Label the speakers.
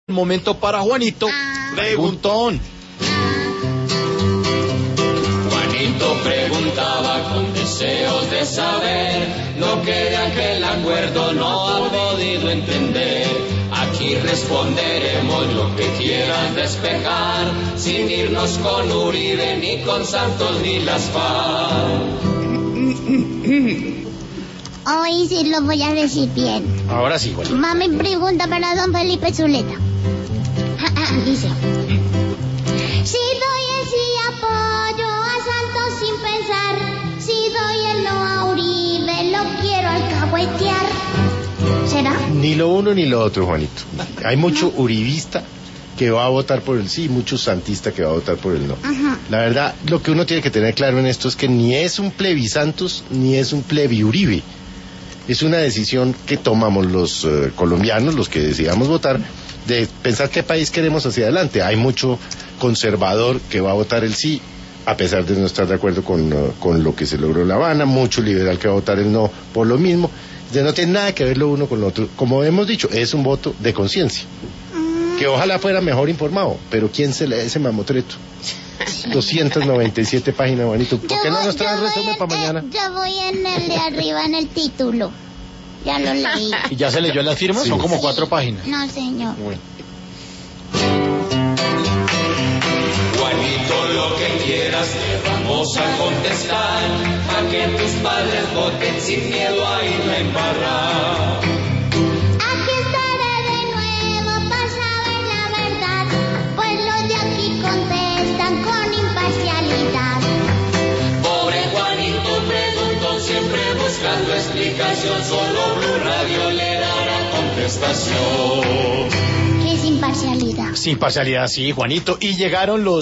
Speaker 1: Momento para Juanito. Preguntón.
Speaker 2: Juanito preguntaba con deseos de saber lo que de aquel acuerdo no ha podido entender. Aquí responderemos lo que quieras despejar, sin irnos con Uribe, ni con Santos, ni las FARC.
Speaker 3: Hoy sí lo voy a decir bien.
Speaker 1: Ahora sí, Juanito.
Speaker 3: Mami pregunta para don Felipe Zuleta. Dice: si doy el sí apoyo a Santos sin pensar, si doy el no a Uribe lo quiero alcahuetear. ¿Será?
Speaker 4: Ni lo uno ni lo otro, Juanito. Hay mucho uribista que va a votar por el sí, mucho santista que va a votar por el no.
Speaker 3: Ajá.
Speaker 4: La verdad, lo que uno tiene que tener claro en esto es que ni es un plebisantos ni es un plebi-Uribe. Es una decisión que tomamos los colombianos, los que decidamos votar, de pensar qué país queremos hacia adelante. Hay mucho conservador que va a votar el sí, a pesar de no estar de acuerdo con lo que se logró en La Habana, mucho liberal que va a votar el no por lo mismo. Ya no tiene nada que ver lo uno con lo otro. Como hemos dicho, es un voto de conciencia. Que ojalá fuera mejor informado, pero ¿quién se lee ese mamotreto? 297 páginas, Juanito. ¿Por qué no nos traes resumen para mañana?
Speaker 3: Yo voy en el de arriba, en el título. Ya lo leí.
Speaker 1: ¿Y ya se leyó las firmas?
Speaker 4: Sí.
Speaker 1: Son como 4 páginas.
Speaker 3: No, señor.
Speaker 1: Bueno.
Speaker 2: Juanito, lo que quieras te vamos a contestar, a que tus padres voten sin miedo a irla a embarrar.
Speaker 3: Aquí estaré de nuevo para saber la verdad, pues los de aquí contestan con imparcialidad.
Speaker 2: Pobre Juanito preguntó, siempre buscando explicación, solo Blue Radio le dará contestación.
Speaker 3: ¿Qué es imparcialidad?
Speaker 1: Sin parcialidad, sí, Juanito. Y llegaron los